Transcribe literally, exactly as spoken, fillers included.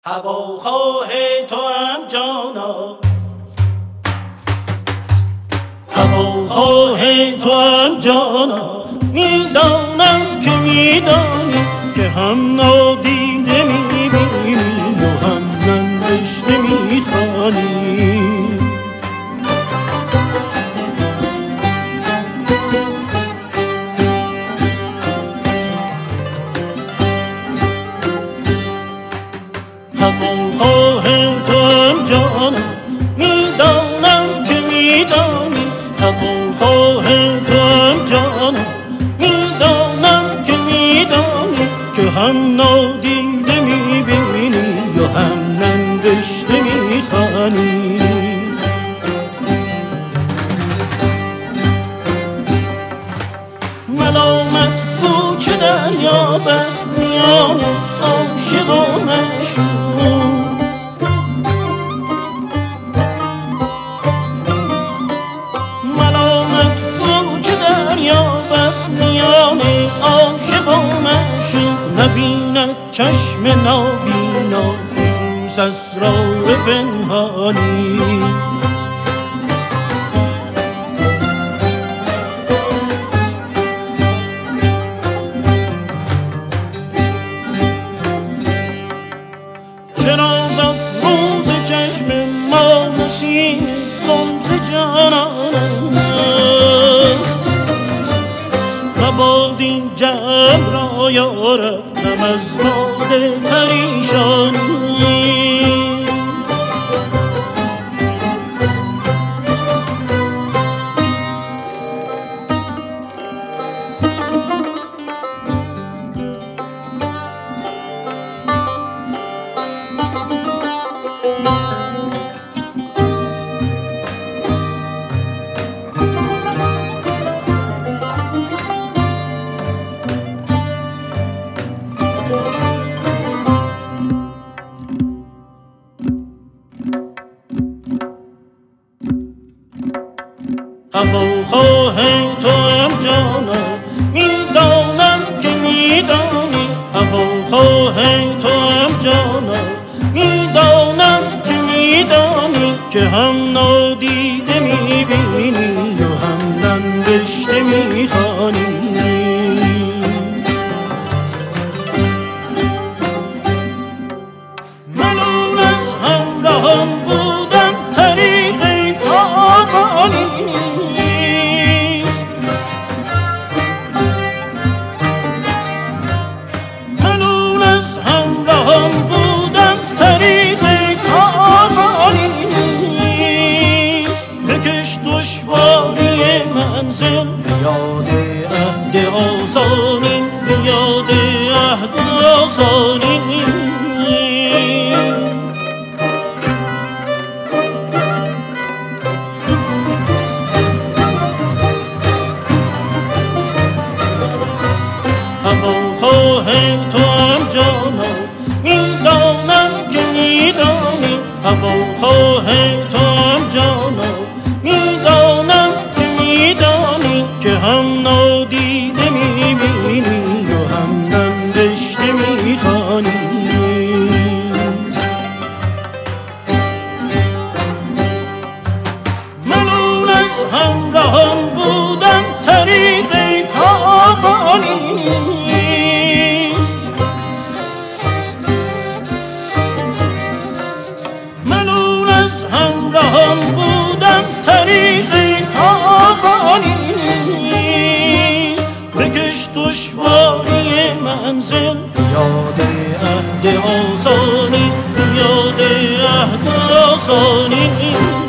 هواخواه تو هم جانا، هواخواه تو هم جانا، میدانم که میدانی که هم نادیده میبینی و هم ننوشته میخوانی. هواخواه تو هم جانا، میدانم که میدانی، هواخواه تو هم جانا، میدانم که میدانی که هم نادیده میبینی یا هم ننوشته میخوانی. ملامت گو چه دریا بر میان عاشق و معشوق، ملامت گو چه دریا بر میان عاشق و معشوق، نبیند چشم نابینا خصوص اسرار پنهانی. چراغ افروز چشم ما نسیم زلف جانان است، مباد این جمع را یارب نم از باد پریشانی. هواخواه تو هم جانا، میدانم که میدانی، هواخواه تو هم جانا، میدانم که میدانی که هم نادیده میبینی و هم ننوشته میخوانی. ملول از همراهم بودن طریق تاوانی نیست، ملول از همراهم بودن طریق تاوانی نیست. بکش دشواری منزل بیاد عهد آسانی، بیاد عهد آسانی. هواخواه تو هم جانا، میدانم که میدانی، هواخواه تو هم جانا، میدانم که میدانی که هم نادیده میبینی و هم ننوشته میخوانی. ملول از همراهم بودن طریق تاوانی نیست، ملول از همراهم بودن طریق تاوانی نیست. بکش دشواری منزل بیاد عهد آسانی، بیاد عهد آسانی.